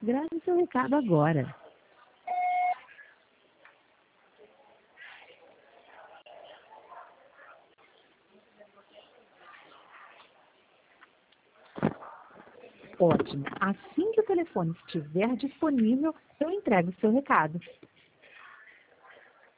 Grave seu recado agora. Ótimo. Assim que o telefone estiver disponível, eu entrego o seu recado.